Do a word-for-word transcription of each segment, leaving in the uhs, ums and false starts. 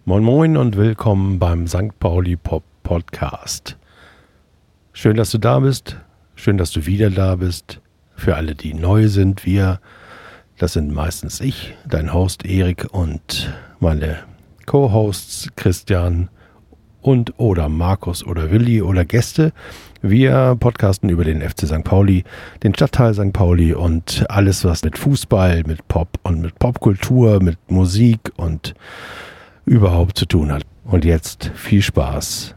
Moin Moin und willkommen beim Sankt Pauli Pop Podcast. Schön, dass du da bist. Schön, dass du wieder da bist. Für alle, die neu sind, wir, das sind meistens ich, dein Host Erik und meine Co-Hosts Christian und oder Markus oder Willi oder Gäste. Wir podcasten über den F C Sankt Pauli, den Stadtteil Sankt Pauli und alles, was mit Fußball, mit Pop und mit Popkultur, mit Musik und überhaupt zu tun hat. Und jetzt viel Spaß.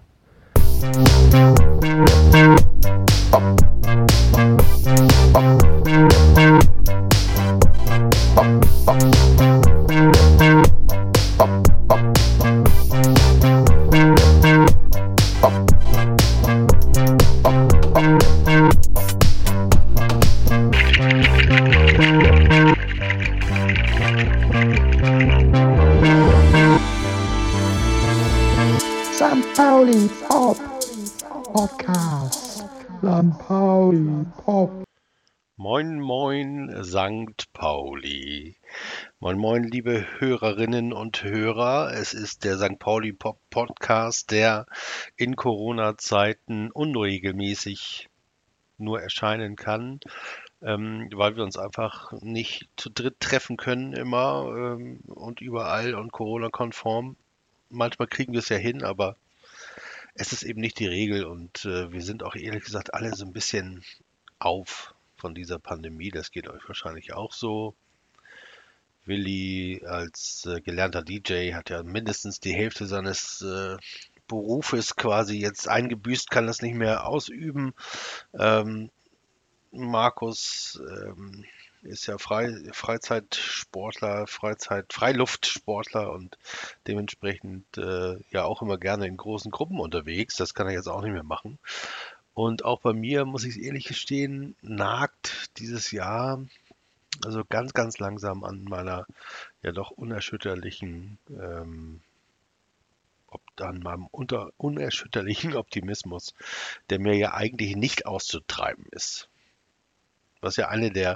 Sankt Pauli Pop Podcast. Sankt Pauli Pop. Moin Moin Sankt Pauli. Moin Moin liebe Hörerinnen und Hörer. Es ist der Sankt Pauli Pop Podcast, der in Corona-Zeiten unregelmäßig nur erscheinen kann, ähm, weil wir uns einfach nicht zu dritt treffen können immer ähm, und überall und Corona-konform. Manchmal kriegen wir es ja hin, aber es ist eben nicht die Regel und äh, wir sind auch ehrlich gesagt alle so ein bisschen auf von dieser Pandemie. Das geht euch wahrscheinlich auch so. Willi als äh, gelernter D J hat ja mindestens die Hälfte seines äh, Berufes quasi jetzt eingebüßt, kann das nicht mehr ausüben. Ähm, Markus ähm, ist ja Frei, Freizeitsportler, Freizeit, Freiluftsportler und dementsprechend äh, ja auch immer gerne in großen Gruppen unterwegs. Das kann er jetzt auch nicht mehr machen. Und auch bei mir, muss ich ehrlich gestehen, nagt dieses Jahr also ganz, ganz langsam an meiner ja doch unerschütterlichen, ähm, ob, an meinem unter, unerschütterlichen Optimismus, der mir ja eigentlich nicht auszutreiben ist. Was ja eine der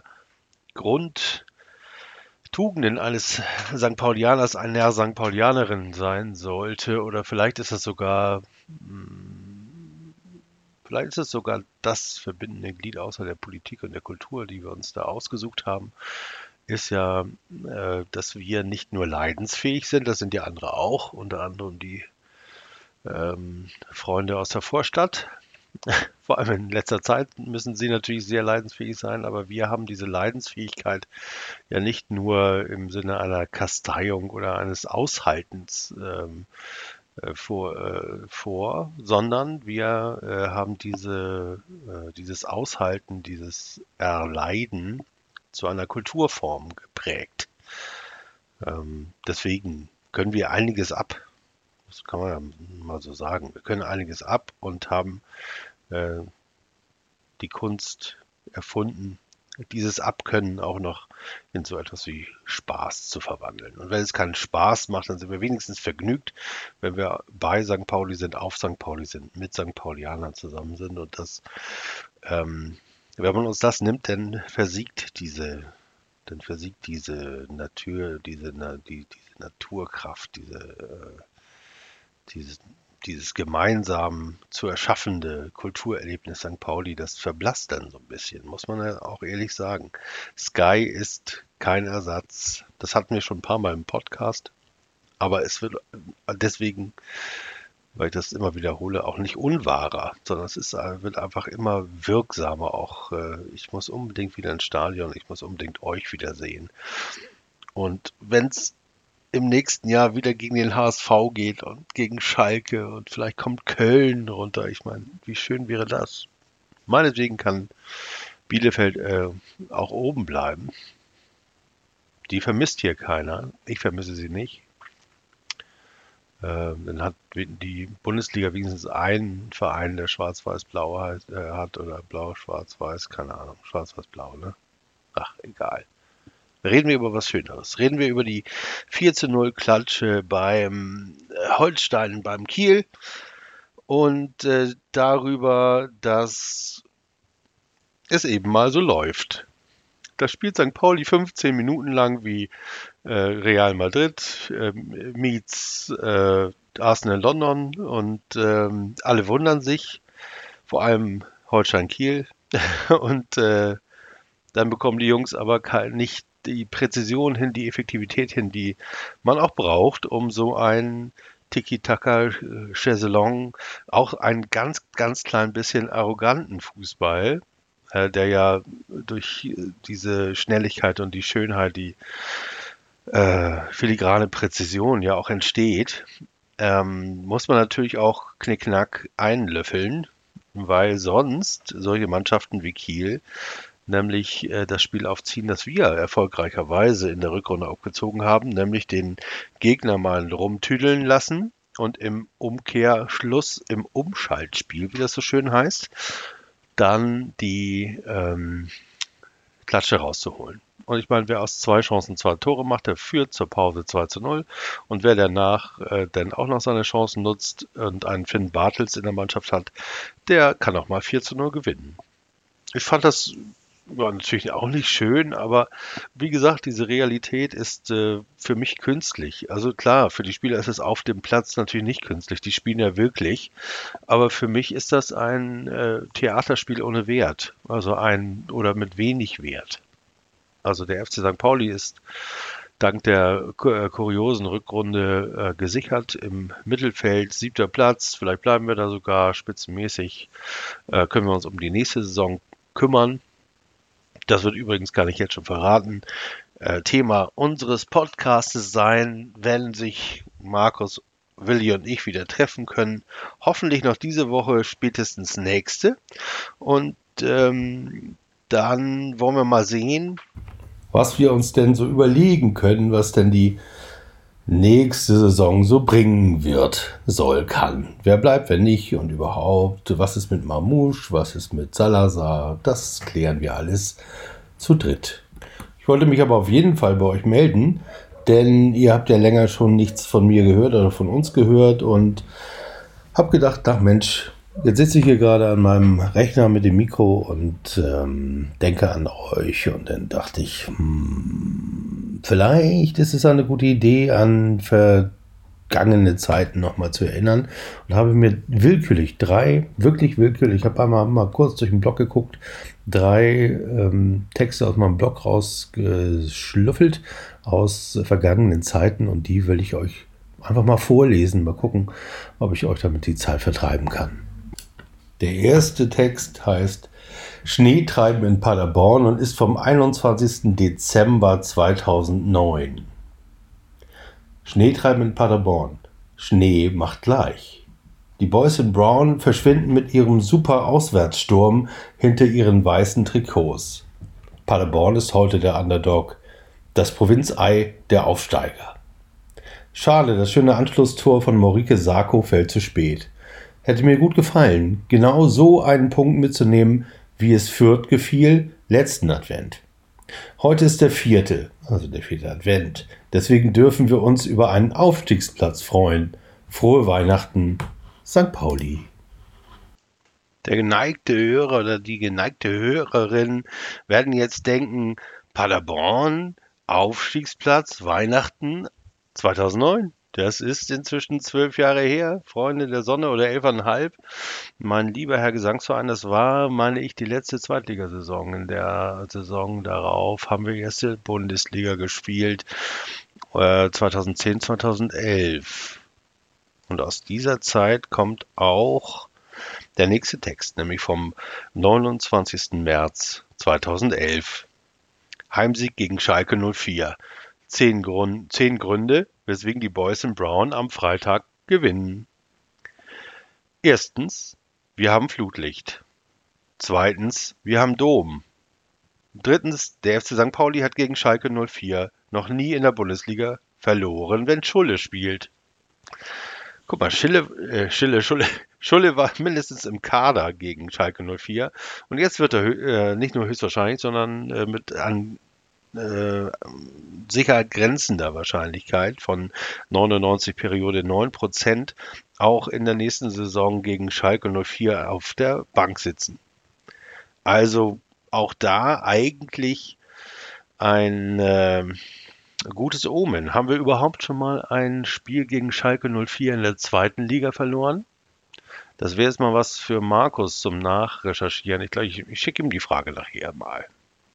Grundtugenden eines Sankt Paulianers, einer Sankt Paulianerin sein sollte. Oder vielleicht ist es sogar, mh, vielleicht ist es sogar das verbindende Glied außer der Politik und der Kultur, die wir uns da ausgesucht haben, ist ja, äh, dass wir nicht nur leidensfähig sind, das sind ja andere auch, unter anderem die ähm, Freunde aus der Vorstadt. Vor allem in letzter Zeit müssen sie natürlich sehr leidensfähig sein, aber wir haben diese Leidensfähigkeit ja nicht nur im Sinne einer Kasteiung oder eines Aushaltens ähm, äh, vor, äh, vor, sondern wir äh, haben diese, äh, dieses Aushalten, dieses Erleiden zu einer Kulturform geprägt. Ähm, deswegen können wir einiges ab. Das kann man ja mal so sagen. Wir können einiges ab und haben äh, die Kunst erfunden, dieses Abkönnen auch noch in so etwas wie Spaß zu verwandeln. Und wenn es keinen Spaß macht, dann sind wir wenigstens vergnügt, wenn wir bei Sankt Pauli sind, auf Sankt Pauli sind, mit Sankt Paulianern zusammen sind. Und das, ähm, wenn man uns das nimmt, dann versiegt diese, dann versiegt diese Natur, diese, na, die, diese Naturkraft, diese, äh, diese dieses gemeinsam zu erschaffende Kulturerlebnis Sankt Pauli, das verblasst dann so ein bisschen, muss man ja auch ehrlich sagen. Sky ist kein Ersatz. Das hatten wir schon ein paar Mal im Podcast, aber es wird deswegen, weil ich das immer wiederhole, auch nicht unwahrer, sondern es ist, wird einfach immer wirksamer auch. Ich muss unbedingt wieder ins Stadion, ich muss unbedingt euch wiedersehen. Und wenn es im nächsten Jahr wieder gegen den H S V geht und gegen Schalke und vielleicht kommt Köln runter. Ich meine, wie schön wäre das? Meinetwegen kann Bielefeld äh, auch oben bleiben. Die vermisst hier keiner. Ich vermisse sie nicht. Äh, dann hat die Bundesliga wenigstens einen Verein, der schwarz-weiß-blau heißt, äh, hat oder blau-schwarz-weiß, keine Ahnung, schwarz-weiß-blau, ne? Ach, egal. Reden wir über was Schöneres. Reden wir über die vier zu null Klatsche beim Holstein, beim Kiel und äh, darüber, dass es eben mal so läuft. Da spielt Sankt Pauli fünfzehn Minuten lang wie äh, Real Madrid äh, meets äh, Arsenal London und ähm, alle wundern sich, vor allem Holstein Kiel. Und äh, dann bekommen die Jungs aber kein, nicht die Präzision hin, die Effektivität hin, die man auch braucht, um so ein Tiki-Taka, äh, Chaiselong, auch einen ganz, ganz klein bisschen arroganten Fußball, äh, der ja durch äh, diese Schnelligkeit und die Schönheit, die äh, filigrane Präzision ja auch entsteht, ähm, muss man natürlich auch knickknack einlöffeln, weil sonst solche Mannschaften wie Kiel nämlich äh, das Spiel aufziehen, das wir erfolgreicherweise in der Rückrunde aufgezogen haben, nämlich den Gegner mal rumtüdeln lassen und im Umkehrschluss, im Umschaltspiel, wie das so schön heißt, dann die ähm, Klatsche rauszuholen. Und ich meine, wer aus zwei Chancen zwei Tore macht, der führt zur Pause zwei zu null. Und wer danach äh, dann auch noch seine Chancen nutzt und einen Finn Bartels in der Mannschaft hat, der kann auch mal vier zu null gewinnen. Ich fand das war natürlich auch nicht schön, aber wie gesagt, diese Realität ist äh, für mich künstlich. Also klar, für die Spieler ist es auf dem Platz natürlich nicht künstlich. Die spielen ja wirklich. Aber für mich ist das ein äh, Theaterspiel ohne Wert. Also ein oder mit wenig Wert. Also der F C Sankt Pauli ist dank der äh, kuriosen Rückrunde äh, gesichert im Mittelfeld, siebter Platz. Vielleicht bleiben wir da sogar spitzenmäßig. Äh, können wir uns um die nächste Saison kümmern. Das wird übrigens, kann ich jetzt schon verraten, äh, Thema unseres Podcastes sein, wenn sich Markus, Willi und ich wieder treffen können. Hoffentlich noch diese Woche, spätestens nächste. Und ähm, dann wollen wir mal sehen, was wir uns denn so überlegen können, was denn die nächste Saison so bringen wird, soll, kann. Wer bleibt, wer nicht und überhaupt, was ist mit Mamouche, was ist mit Salazar, das klären wir alles zu dritt. Ich wollte mich aber auf jeden Fall bei euch melden, denn ihr habt ja länger schon nichts von mir gehört oder von uns gehört und hab gedacht, ach Mensch, jetzt sitze ich hier gerade an meinem Rechner mit dem Mikro und ähm, denke an euch und dann dachte ich, hm, vielleicht ist es eine gute Idee, an vergangene Zeiten nochmal zu erinnern und habe mir willkürlich drei, wirklich willkürlich, ich habe einmal mal kurz durch den Blog geguckt, drei ähm, Texte aus meinem Blog rausgeschlüffelt aus vergangenen Zeiten und die will ich euch einfach mal vorlesen, mal gucken, ob ich euch damit die Zeit vertreiben kann. Der erste Text heißt Schneetreiben in Paderborn und ist vom einundzwanzigsten Dezember zweitausendneun. Schneetreiben in Paderborn. Schnee macht gleich. Die Boys in Brown verschwinden mit ihrem super Auswärtssturm hinter ihren weißen Trikots. Paderborn ist heute der Underdog, das Provinzei der Aufsteiger. Schade, das schöne Anschlusstor von Morike Sacco fällt zu spät. Hätte mir gut gefallen, genau so einen Punkt mitzunehmen, wie es Fürth gefiel, letzten Advent. Heute ist der vierte, also der vierte Advent. Deswegen dürfen wir uns über einen Aufstiegsplatz freuen. Frohe Weihnachten, Sankt Pauli. der geneigte Hörer oder die geneigte Hörerin werden jetzt denken, Paderborn, Aufstiegsplatz, Weihnachten zweitausendneun. Das ist inzwischen zwölf Jahre her, Freunde der Sonne oder elfeinhalb. Mein lieber Herr Gesangsverein, das war, meine ich, die letzte Zweitligasaison. In der Saison darauf haben wir erste Bundesliga gespielt, äh, zweitausendzehn, zweitausendelf. Und aus dieser Zeit kommt auch der nächste Text, nämlich vom neunundzwanzigsten März zweitausendelf. Heimsieg gegen Schalke null vier. Zehn, Grund, zehn Gründe, weswegen die Boys in Brown am Freitag gewinnen. Erstens, wir haben Flutlicht. Zweitens, wir haben Dom. Drittens, der F C Sankt Pauli hat gegen Schalke null vier noch nie in der Bundesliga verloren, wenn Schulle spielt. Guck mal, Schille, äh, Schille, Schulle, Schulle war mindestens im Kader gegen Schalke null vier und jetzt wird er äh, nicht nur höchstwahrscheinlich, sondern äh, mit an äh, Sicherheit grenzender Wahrscheinlichkeit von neunundneunzig Periode neun Prozent auch in der nächsten Saison gegen Schalke null vier auf der Bank sitzen. Also auch da eigentlich ein, äh, Gutes Omen. Haben wir überhaupt schon mal ein Spiel gegen Schalke null vier in der zweiten Liga verloren? Das wäre jetzt mal was für Markus zum Nachrecherchieren. Ich glaube, ich, ich schicke ihm die Frage nachher mal.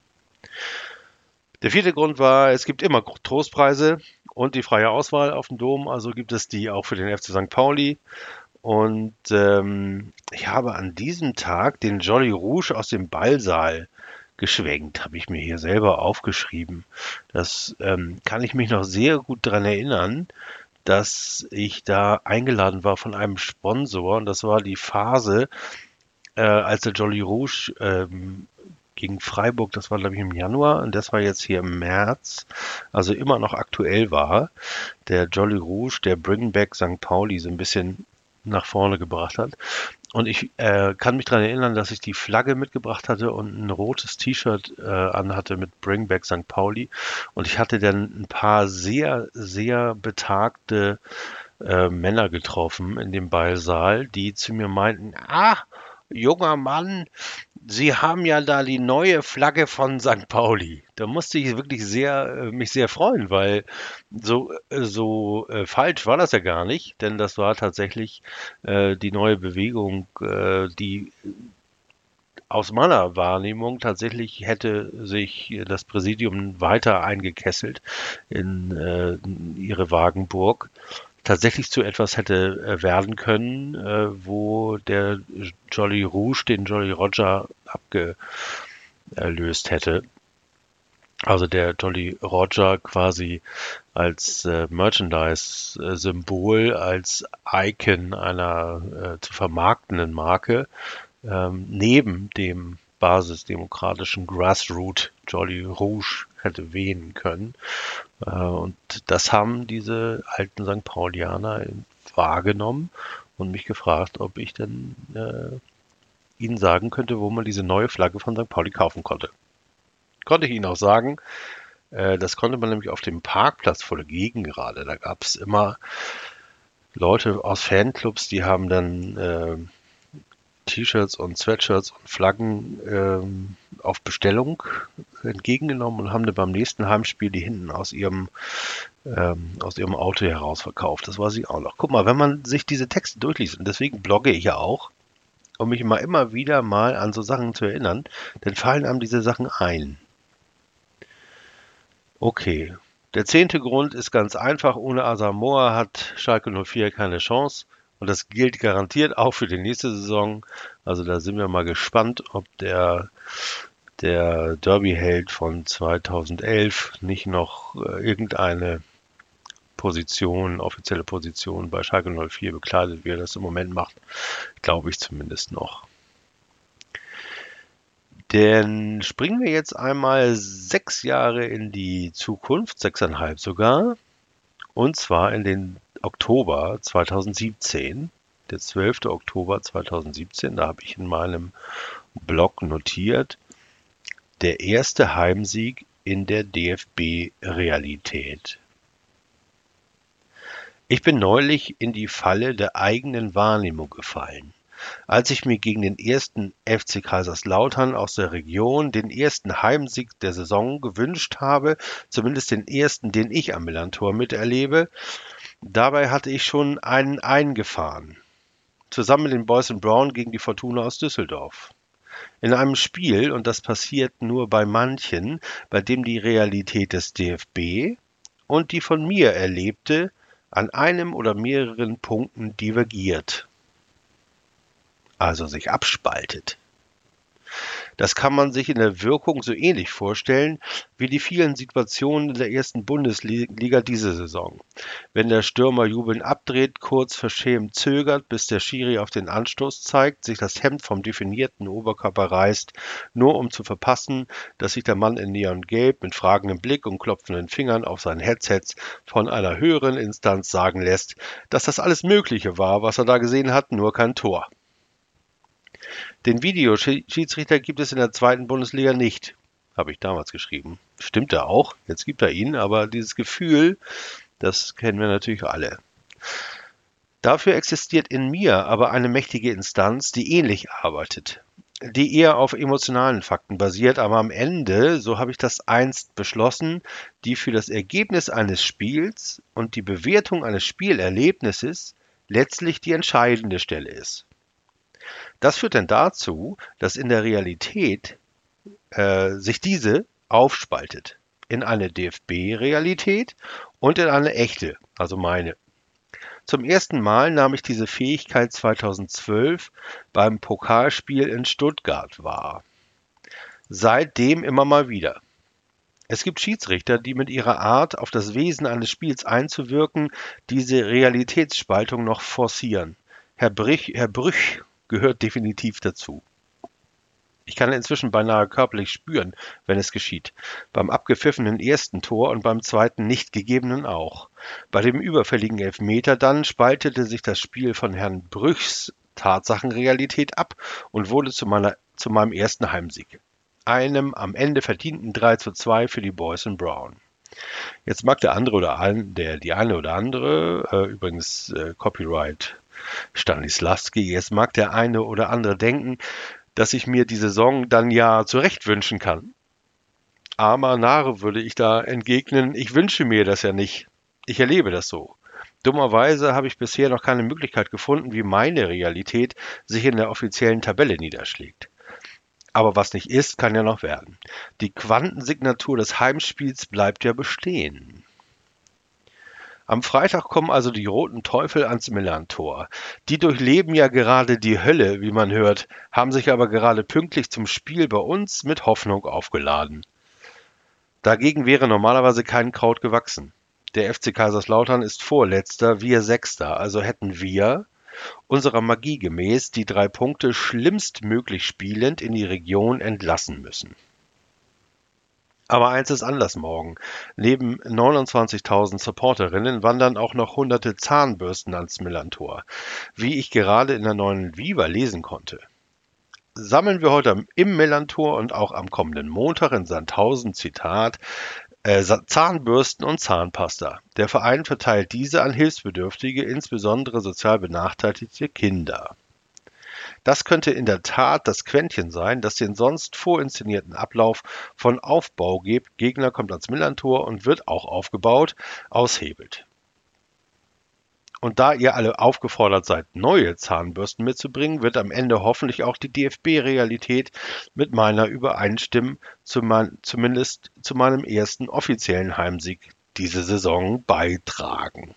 Der vierte Grund war, es gibt immer Trostpreise und die freie Auswahl auf dem Dom. Also gibt es die auch für den F C Sankt Pauli. Und ähm, ich habe an diesem Tag den Jolly Rouge aus dem Ballsaal geschwenkt, habe ich mir hier selber aufgeschrieben. Das ähm, kann ich mich noch sehr gut daran erinnern, dass ich da eingeladen war von einem Sponsor. Und das war die Phase, äh, als der Jolly Rouge ähm, gegen Freiburg, das war glaube ich im Januar und das war jetzt hier im März, also immer noch aktuell war. Der Jolly Rouge, der Bring Back Sankt Pauli so ein bisschen nach vorne gebracht hat. Und ich äh, kann mich daran erinnern, dass ich die Flagge mitgebracht hatte und ein rotes T-Shirt äh, anhatte mit Bring Back Sankt Pauli. Und ich hatte dann ein paar sehr, sehr betagte äh, Männer getroffen in dem Ballsaal, die zu mir meinten, ah, junger Mann, Sie haben ja da die neue Flagge von Sankt Pauli. Da musste ich wirklich sehr, äh, mich sehr freuen, weil so, äh, so äh, falsch war das ja gar nicht, denn das war tatsächlich äh, die neue Bewegung, äh, die aus meiner Wahrnehmung tatsächlich hätte sich das Präsidium weiter eingekesselt in, äh, in ihre Wagenburg, tatsächlich zu etwas hätte äh, werden können, äh, wo der Jolly Rouge den Jolly Roger abgelöst hätte. Also der Jolly Roger quasi als äh, Merchandise-Symbol, als Icon einer äh, zu vermarktenden Marke, ähm, neben dem basisdemokratischen Grassroot Jolly Rouge hätte wehen können. Äh, und das haben diese alten Sankt Paulianer wahrgenommen und mich gefragt, ob ich denn äh, ihnen sagen könnte, wo man diese neue Flagge von Sankt Pauli kaufen konnte. Konnte ich ihnen auch sagen. Äh, das konnte man nämlich auf dem Parkplatz vor der Gegengerade. Da gab es immer Leute aus Fanclubs, die haben dann äh, T-Shirts und Sweatshirts und Flaggen ähm, auf Bestellung entgegengenommen und haben dann beim nächsten Heimspiel die hinten aus ihrem ähm, aus ihrem Auto heraus verkauft. Das weiß ich auch noch. Guck mal, wenn man sich diese Texte durchliest, und deswegen blogge ich ja auch, um mich mal immer wieder mal an so Sachen zu erinnern, dann fallen einem diese Sachen ein. Okay, der zehnte Grund ist ganz einfach. Ohne Asamoah hat Schalke null vier keine Chance. Und das gilt garantiert auch für die nächste Saison. Also da sind wir mal gespannt, ob der, der Derby-Held von zweitausendelf nicht noch äh, irgendeine Position, offizielle Position bei Schalke null vier bekleidet, wie er das im Moment macht. Glaube ich zumindest noch. Denn springen wir jetzt einmal sechs Jahre in die Zukunft, sechseinhalb sogar, und zwar in den Oktober zweitausendsiebzehn, der zwölfte Oktober zweitausendsiebzehn, da habe ich in meinem Blog notiert, der erste Heimsieg in der D F B-Realität. Ich bin neulich in die Falle der eigenen Wahrnehmung gefallen. Als ich mir gegen den ersten F C Kaiserslautern aus der Region den ersten Heimsieg der Saison gewünscht habe, zumindest den ersten, den ich am Millantor miterlebe, dabei hatte ich schon einen eingefahren, zusammen mit den Boys and Brown gegen die Fortuna aus Düsseldorf. In einem Spiel, und das passiert nur bei manchen, bei dem die Realität des D F B und die von mir erlebte an einem oder mehreren Punkten divergiert. Also sich abspaltet. Das kann man sich in der Wirkung so ähnlich vorstellen wie die vielen Situationen in der ersten Bundesliga diese Saison. Wenn der Stürmer jubelnd abdreht, kurz verschämt zögert, bis der Schiri auf den Anstoß zeigt, sich das Hemd vom definierten Oberkörper reißt, nur um zu verpassen, dass sich der Mann in Neongelb mit fragendem Blick und klopfenden Fingern auf sein Headset von einer höheren Instanz sagen lässt, dass das alles Mögliche war, was er da gesehen hat, nur kein Tor. Den Videoschiedsrichter gibt es in der zweiten Bundesliga nicht, habe ich damals geschrieben. Stimmt er auch, jetzt gibt er ihn, aber dieses Gefühl, das kennen wir natürlich alle. Dafür existiert in mir aber eine mächtige Instanz, die ähnlich arbeitet. die eher auf emotionalen Fakten basiert, aber am Ende, so habe ich das einst beschlossen, die für das Ergebnis eines Spiels und die Bewertung eines Spielerlebnisses letztlich die entscheidende Stelle ist. Das führt dann dazu, dass in der Realität äh, sich diese aufspaltet in eine D F B-Realität und in eine echte, also meine. Zum ersten Mal nahm ich diese Fähigkeit zweitausendzwölf beim Pokalspiel in Stuttgart wahr. Seitdem immer mal wieder. Es gibt Schiedsrichter, die mit ihrer Art, auf das Wesen eines Spiels einzuwirken, diese Realitätsspaltung noch forcieren. Herr Brich, Herr Brüch gehört definitiv dazu. Ich kann inzwischen beinahe körperlich spüren, wenn es geschieht. Beim abgepfiffenen ersten Tor und beim zweiten nicht gegebenen auch. Bei dem überfälligen Elfmeter dann spaltete sich das Spiel von Herrn Brüchs Tatsachenrealität ab und wurde zu, meiner, zu meinem ersten Heimsieg. Einem am Ende verdienten drei zu zwei für die Boys in Brown. Jetzt mag der andere oder ein, der, die eine oder andere, äh, übrigens äh, Copyright Stanislavski, jetzt mag der eine oder andere denken, dass ich mir die Saison dann ja zurecht wünschen kann. Armer Narre würde ich da entgegnen, ich wünsche mir das ja nicht. Ich erlebe das so. Dummerweise habe ich bisher noch keine Möglichkeit gefunden, wie meine Realität sich in der offiziellen Tabelle niederschlägt. Aber was nicht ist, kann ja noch werden. Die Quantensignatur des Heimspiels bleibt ja bestehen. Am Freitag kommen also die Roten Teufel ans Millerntor. Die durchleben ja gerade die Hölle, wie man hört, haben sich aber gerade pünktlich zum Spiel bei uns mit Hoffnung aufgeladen. Dagegen wäre normalerweise kein Kraut gewachsen. Der F C Kaiserslautern ist Vorletzter, wir Sechster, also hätten wir, unserer Magie gemäß, die drei Punkte schlimmstmöglich spielend in die Region entlassen müssen. Aber eins ist anders morgen. Neben neunundzwanzigtausend Supporterinnen wandern auch noch hunderte Zahnbürsten ans Millerntor, wie ich gerade in der neuen Viva lesen konnte. Sammeln wir heute im Millerntor und auch am kommenden Montag in Sandhausen, Zitat, äh, Zahnbürsten und Zahnpasta. Der Verein verteilt diese an Hilfsbedürftige, insbesondere sozial benachteiligte Kinder. Das könnte in der Tat das Quäntchen sein, das den sonst vorinszenierten Ablauf von Aufbau gibt. Gegner kommt ans Millerntor und wird auch aufgebaut, aushebelt. Und da ihr alle aufgefordert seid, neue Zahnbürsten mitzubringen, wird am Ende hoffentlich auch die D F B-Realität mit meiner übereinstimmen, zumindest zu meinem ersten offiziellen Heimsieg diese Saison beitragen.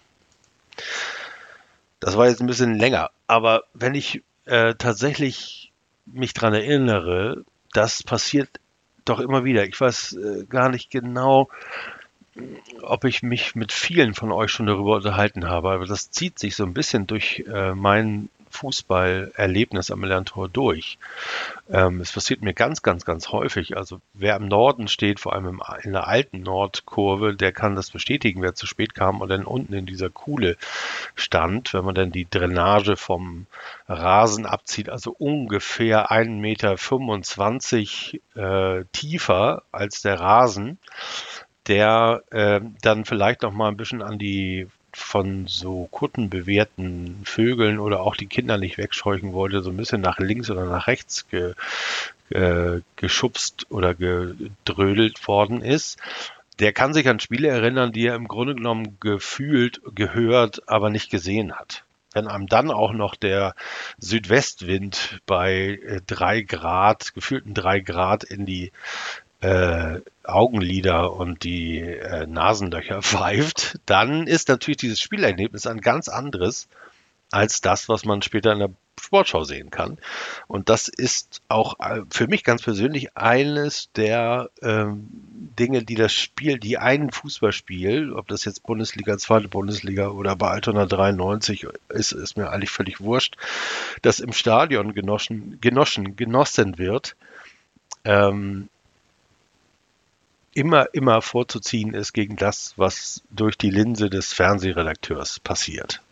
Das war jetzt ein bisschen länger, aber wenn ich Äh, tatsächlich mich daran erinnere, das passiert doch immer wieder. Ich weiß äh, gar nicht genau, ob ich mich mit vielen von euch schon darüber unterhalten habe, aber das zieht sich so ein bisschen durch äh, mein Fußballerlebnis am Millerntor durch. Ähm, es passiert mir ganz, ganz, ganz häufig. Also wer im Norden steht, vor allem im, in der alten Nordkurve, der kann das bestätigen, wer zu spät kam und dann unten in dieser Kuhle stand, wenn man dann die Drainage vom Rasen abzieht, also ungefähr ein Meter fünfundzwanzig äh, tiefer als der Rasen, der äh, dann vielleicht noch mal ein bisschen an die von so kuttenbewehrten Vögeln oder auch die Kinder nicht wegscheuchen wollte, so ein bisschen nach links oder nach rechts ge, äh, geschubst oder gedrödelt worden ist. Der kann sich an Spiele erinnern, die er im Grunde genommen gefühlt, gehört, aber nicht gesehen hat. Wenn einem dann auch noch der Südwestwind bei äh, drei Grad, gefühlten drei Grad in die Äh, Augenlider und die äh, Nasenlöcher pfeift, dann ist natürlich dieses Spielerlebnis ein ganz anderes als das, was man später in der Sportschau sehen kann. Und das ist auch äh, für mich ganz persönlich eines der ähm, Dinge, die das Spiel, die ein Fußballspiel, ob das jetzt Bundesliga, zweite Bundesliga oder bei Altona dreiundneunzig ist, ist mir eigentlich völlig wurscht, das im Stadion genossen, genossen, genossen wird, ähm, immer, immer vorzuziehen ist gegen das, was durch die Linse des Fernsehredakteurs passiert.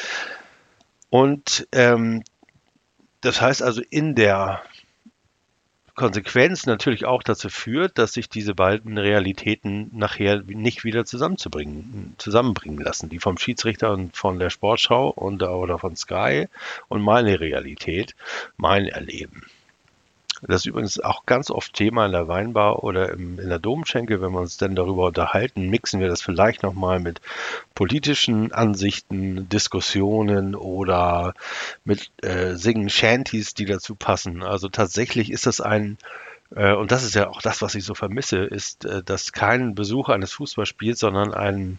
Und ähm, das heißt also in der Konsequenz natürlich auch dazu führt, dass sich diese beiden Realitäten nachher nicht wieder zusammenzubringen, zusammenbringen lassen. Die vom Schiedsrichter und von der Sportschau und, oder von Sky und meine Realität, mein Erleben. Das ist übrigens auch ganz oft Thema in der Weinbar oder im, in der Domschenke, wenn wir uns dann darüber unterhalten, mixen wir das vielleicht nochmal mit politischen Ansichten, Diskussionen oder mit äh, Singen Shanties, die dazu passen. Also tatsächlich ist das ein, äh, und das ist ja auch das, was ich so vermisse, ist, äh, dass kein Besuch eines Fußballspiels, sondern ein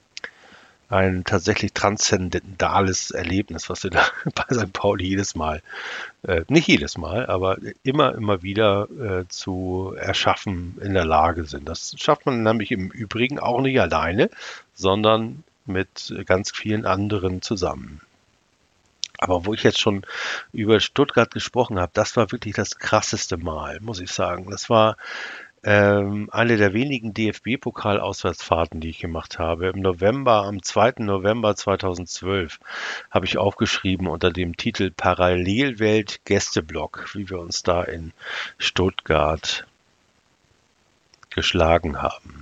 ein tatsächlich transzendentales Erlebnis, was wir da bei Sankt Pauli jedes Mal, äh, nicht jedes Mal, aber immer, immer wieder äh, zu erschaffen in der Lage sind. Das schafft man nämlich im Übrigen auch nicht alleine, sondern mit ganz vielen anderen zusammen. Aber wo ich jetzt schon über Stuttgart gesprochen habe, das war wirklich das krasseste Mal, muss ich sagen. Das war ähm, eine der wenigen D F B-Pokal-Auswärtsfahrten, die ich gemacht habe. Im November, am zweiten November zweitausendzwölf, habe ich aufgeschrieben unter dem Titel Parallelwelt Gästeblock, wie wir uns da in Stuttgart geschlagen haben.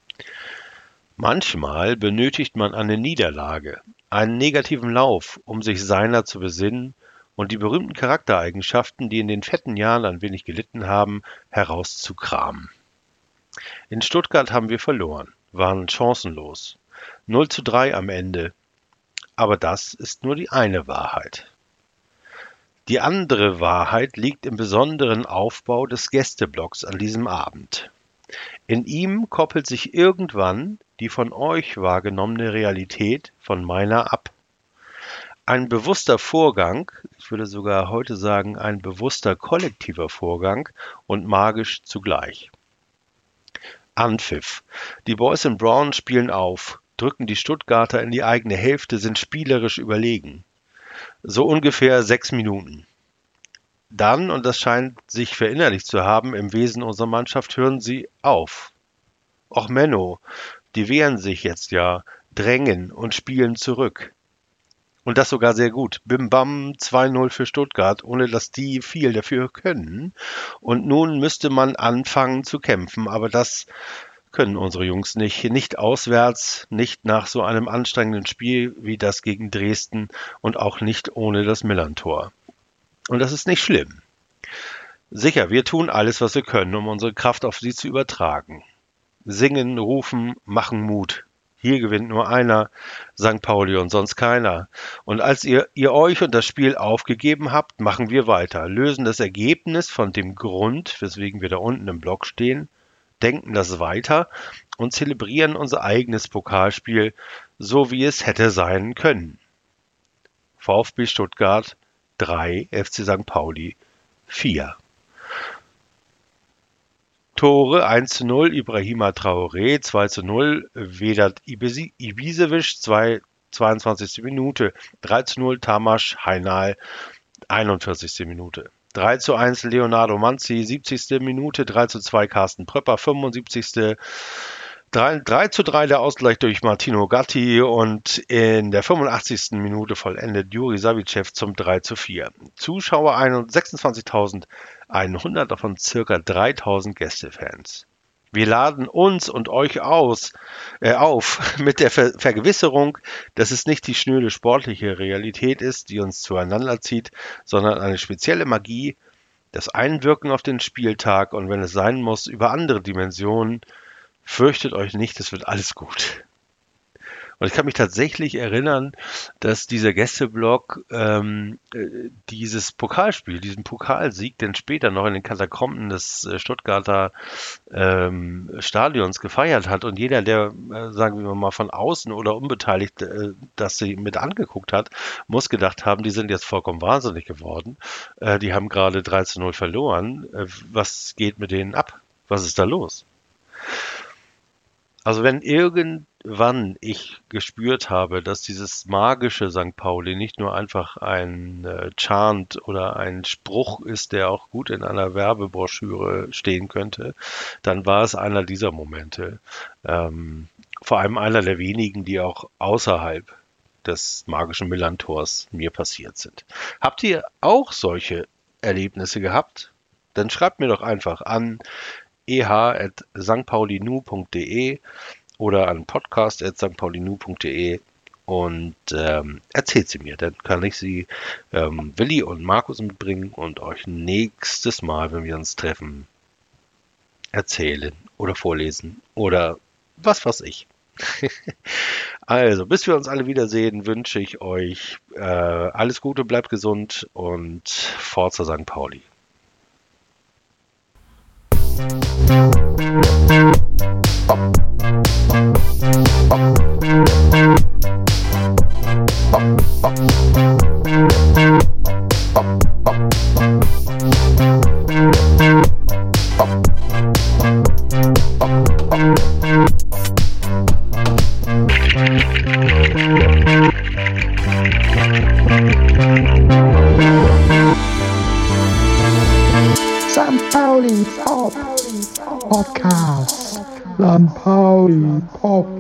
Manchmal benötigt man eine Niederlage, einen negativen Lauf, um sich seiner zu besinnen und die berühmten Charaktereigenschaften, die in den fetten Jahren ein wenig gelitten haben, herauszukramen. In Stuttgart haben wir verloren, waren chancenlos. null zu drei am Ende. Aber das ist nur die eine Wahrheit. Die andere Wahrheit liegt im besonderen Aufbau des Gästeblocks an diesem Abend. In ihm koppelt sich irgendwann die von euch wahrgenommene Realität von meiner ab. Ein bewusster Vorgang, ich würde sogar heute sagen, ein bewusster kollektiver Vorgang und magisch zugleich. Anpfiff. Die Boys in Brown spielen auf, drücken die Stuttgarter in die eigene Hälfte, sind spielerisch überlegen. So ungefähr sechs Minuten. Dann, und das scheint sich verinnerlicht zu haben, im Wesen unserer Mannschaft hören sie auf. Och Menno, die wehren sich jetzt ja, drängen und spielen zurück. Und das sogar sehr gut. Bim bam, zwei null für Stuttgart, ohne dass die viel dafür können. Und nun müsste man anfangen zu kämpfen, aber das können unsere Jungs nicht. Nicht auswärts, nicht nach so einem anstrengenden Spiel wie das gegen Dresden und auch nicht ohne das Millern-Tor. Und das ist nicht schlimm. Sicher, wir tun alles, was wir können, um unsere Kraft auf sie zu übertragen. Singen, rufen, machen Mut. Hier gewinnt nur einer, Sankt Pauli und sonst keiner. Und als ihr, ihr euch und das Spiel aufgegeben habt, machen wir weiter, lösen das Ergebnis von dem Grund, weswegen wir da unten im Block stehen, denken das weiter und zelebrieren unser eigenes Pokalspiel, so wie es hätte sein können. VfB Stuttgart drei, F C Sankt Pauli vier. Tore eins zu null Ibrahima Traoré, zwei zu null Vedat Ibisevic, zweiundzwanzigste Minute, drei zu null Tamas Hajnal, einundvierzigste Minute. drei zu eins Leonardo Manzi, siebzigste Minute, drei zu zwei Carsten Pröpper, fünfundsiebzigste drei zu drei der Ausgleich durch Martino Gatti und in der fünfundachtzigsten Minute vollendet Juri Savicev zum drei zu vier. Zuschauer sechsundzwanzigtausendeinhundert, davon circa dreitausend Gästefans. Wir laden uns und euch aus, äh, auf mit der Ver- Vergewisserung, dass es nicht die schnöde sportliche Realität ist, die uns zueinander zieht, sondern eine spezielle Magie, das Einwirken auf den Spieltag und wenn es sein muss, über andere Dimensionen. Fürchtet euch nicht, es wird alles gut. Und ich kann mich tatsächlich erinnern, dass dieser Gästeblock ähm, äh, dieses Pokalspiel, diesen Pokalsieg, den später noch in den Katakomben des äh, Stuttgarter ähm, Stadions gefeiert hat. Und jeder, der, äh, sagen wir mal, von außen oder unbeteiligt äh, das sie mit angeguckt hat, muss gedacht haben, die sind jetzt vollkommen wahnsinnig geworden. Äh, die haben gerade drei zu null verloren. Äh, was geht mit denen ab? Was ist da los? Also wenn irgendwann ich gespürt habe, dass dieses magische Sankt Pauli nicht nur einfach ein äh, Chant oder ein Spruch ist, der auch gut in einer Werbebroschüre stehen könnte, dann war es einer dieser Momente. Ähm, vor allem einer der wenigen, die auch außerhalb des magischen Millern-Tors mir passiert sind. Habt ihr auch solche Erlebnisse gehabt? Dann schreibt mir doch einfach an e h at sankt pauli nu punkt de oder an podcast at sankt pauli nu punkt de und ähm, erzählt sie mir. Dann kann ich sie ähm, Willi und Markus mitbringen und euch nächstes Mal, wenn wir uns treffen, erzählen oder vorlesen oder was weiß ich. Also, bis wir uns alle wiedersehen, wünsche ich euch äh, alles Gute, bleibt gesund und Forza Sankt Pauli. Sankt Pauli Pop Podcast. Sankt Pauli Pop.